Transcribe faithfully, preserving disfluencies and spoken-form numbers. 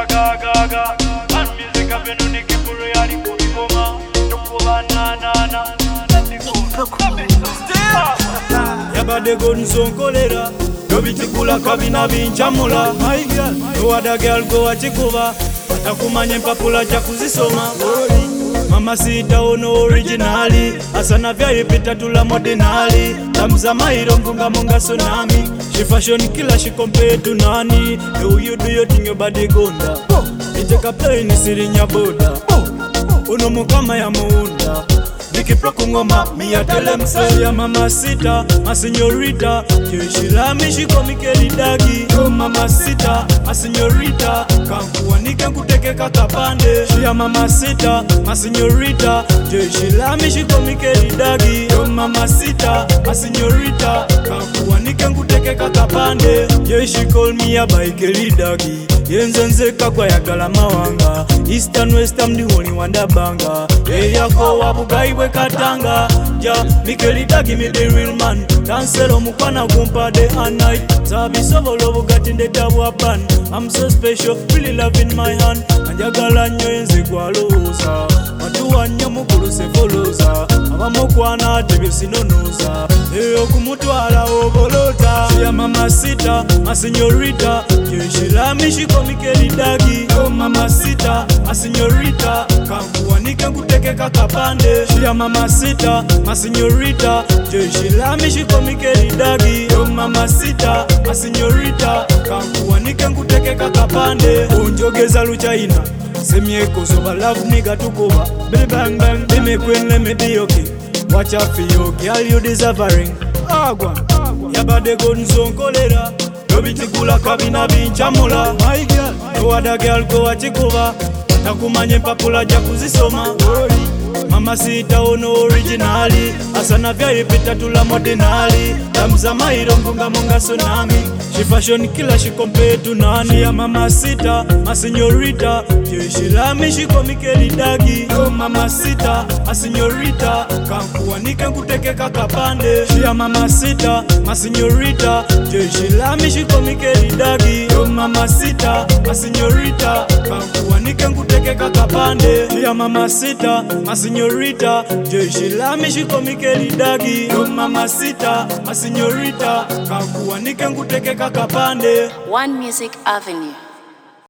ga ga ga. And music have been on the kipuru ya ni kubikoma. Nukuba na na na. Let's go. Yabade go nzonkolera. Dobitikula kabina binchamula. My girl, no other girl go achikuba. Atakumanye mpapula cha kuzisoma. Mama sita ono originali. Asana vya ipita tula modernali. Tamza mairo mpunga munga tsunami. She fashion killer, she compare to nani. Do you do your thing, your body gonda. You take a plane, you sit in your boda. Uno mukama ya muunda. Niki prokungoma, mi ya tell them say ya mama sita, ma signorita. She love me, she call me Kelly Dagi. Oh mama sita, ma signorita. Kankuwa nika kuteke kakapande. She ya mama sita, ma signorita. She love me, she call me Kelly Dagi. Oh mama sita, ma signorita. Kankuwa nika kuteke kakapande. Yeah, she call me ya by Kelly Dagi. Yenzenze kakwa ya galama wanga. East and West I'm the only one that banga. Hey yako wabugai we katanga. Ja, Kelly Dagi me the real man. Dansero mukwana gumpa day and night. Sabi sobo lobo gatin de tawa ban. I'm so special, really love in my hand. Anjagala nyo yenze kwa loza. Matu wanyo mukulu se foloza. Aba mokwana tebe sinonoza. Eyo kumutwala obolota. She a mama sita, ma signorita. Yeah, she love me, she call me Kelly Dagi. Oh mama sita, ma signorita. Kankuwa nika kuteke kakapande. She a mama sita, ma signorita. Yeah, she love me, she call me Kelly Dagi. Oh mama sita, ma signorita. Kankuwa nika kuteke kakapande. Unjogeza luchaina. Semieko soba love nigga tukoba. Baby bang bang, they make when let me be okay. Watch out for you, girl, you deserve a ring. Agwa, yabade go nzonkolera. Dobitikula kabina binchamula. My girl, no other girl go achikuba. Atakumanye mpapula cha kuzisoma. Mama sita ono originali. Asana vya ipita tula modernali. Tamza mairo mpunga munga tsunami. She fashion killer, she compare to nani. Ya mama sita, ma signorita. Yeah, she love me, she call me Kelly Dagi. Oh mama sita, ma signorita. Kankuwa nika kuteke kakapande. She ya mama sita, ma signorita. Yeah, she love me, she call me Kelly Dagi. Oh mama sita, ma signorita. Kankuwa nika kuteke kakapande. She ya mama sita, ma signorita. Yeah, she love me, she call me Kelly Dagi. Oh mama sita, ma signorita. Kankuwa nika kuteke kakapande. One Music Avenue.